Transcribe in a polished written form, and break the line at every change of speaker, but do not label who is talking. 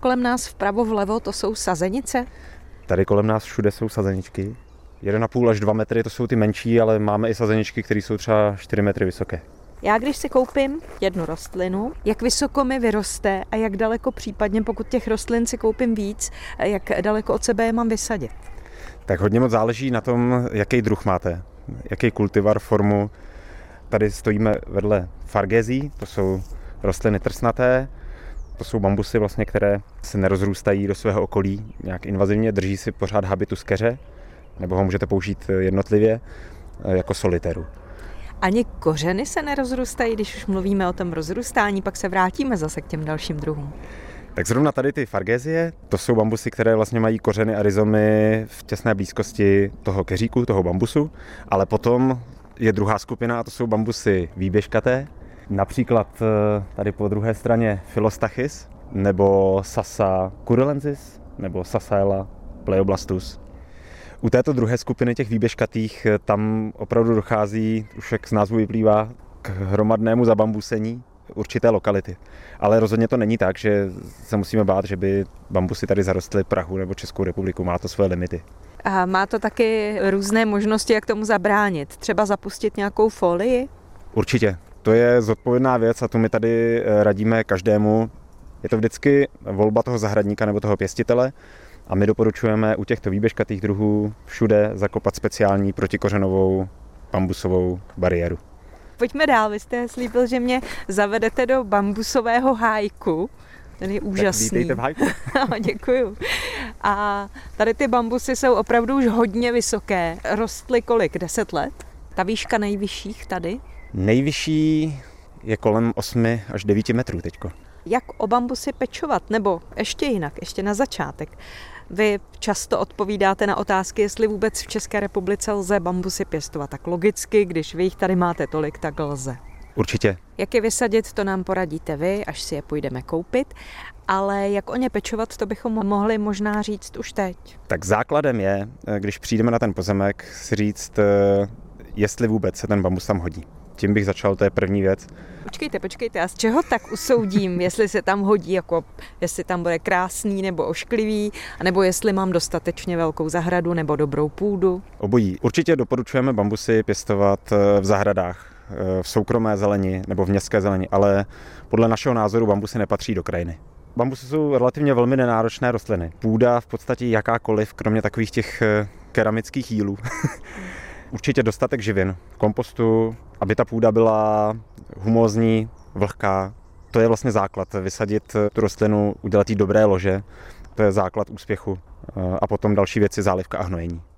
kolem nás vpravo vlevo, to jsou sazenice?
Tady kolem nás všude jsou sazeničky. 1,5 až 2 metry, to jsou ty menší, ale máme i sazeničky, které jsou třeba 4 metry vysoké.
Já když si koupím jednu rostlinu, jak vysoko mi vyroste a jak daleko případně, pokud těch rostlin si koupím víc, jak daleko od sebe je mám vysadit?
Tak hodně moc záleží na tom, jaký druh máte, jaký kultivar, formu. Tady stojíme vedle fargézí, to jsou rostliny trsnaté, to jsou bambusy, vlastně, které se nerozrůstají do svého okolí nějak invazivně, drží si pořád habitus keře, nebo ho můžete použít jednotlivě jako solitéru.
Ani kořeny se nerozrůstají, když už mluvíme o tom rozrůstání, pak se vrátíme zase k těm dalším druhům.
Tak zrovna tady ty fargézie, to jsou bambusy, které vlastně mají kořeny a rizomy v těsné blízkosti toho keříku, toho bambusu, ale potom je druhá skupina a to jsou bambusy výběžkaté, například tady po druhé straně Philostachys, nebo Sasa curulensis, nebo Sasaela pleoblastus. U této druhé skupiny těch výběžkatých tam opravdu dochází, už jak z názvu vyplývá, k hromadnému zabambusení určité lokality. Ale rozhodně to není tak, že se musíme bát, že by bambusy tady zarostly Prahu nebo Českou republiku. Má to své limity.
A má to taky různé možnosti, jak tomu zabránit? Třeba zapustit nějakou folii?
Určitě. To je zodpovědná věc a tu my tady radíme každému. Je to vždycky volba toho zahradníka nebo toho pěstitele a my doporučujeme u těchto výběžkatých druhů všude zakopat speciální protikořenovou bambusovou bariéru.
Pojďme dál, vy jste slíbil, že mě zavedete do bambusového hájku. Ten je úžasný.
Tak vítejte v hájku.
No, děkuju. A tady ty bambusy jsou opravdu už hodně vysoké. Rostly kolik? 10 let? Ta výška nejvyšších tady?
Nejvyšší je kolem 8 až 9 metrů teďko.
Jak o bambusy pečovat? Nebo ještě jinak, ještě na začátek. Vy často odpovídáte na otázky, jestli vůbec v České republice lze bambusy pěstovat. Tak logicky, když vy jich tady máte tolik, tak lze.
Určitě.
Jak je vysadit, to nám poradíte vy, až si je půjdeme koupit. Ale jak o ně pečovat, to bychom mohli možná říct už teď.
Tak základem je, když přijdeme na ten pozemek, si říct, jestli vůbec se ten bambus tam hodí. Tím bych začal, to je první věc.
Počkejte, a z čeho tak usoudím, jestli se tam hodí, jako jestli tam bude krásný nebo ošklivý, nebo jestli mám dostatečně velkou zahradu nebo dobrou půdu?
Obojí. Určitě doporučujeme bambusy pěstovat v zahradách, v soukromé zeleni nebo v městské zeleni, ale podle našeho názoru bambusy nepatří do krajiny. Bambusy jsou relativně velmi nenáročné rostliny. Půda v podstatě jakákoliv, kromě takových těch keramických jílů. Určitě dostatek živin, kompostu, aby ta půda byla humózní, vlhká. To je vlastně základ. Vysadit tu rostlinu, udělat jí dobré lože, to je základ úspěchu. A potom další věci, zálivka a hnojení.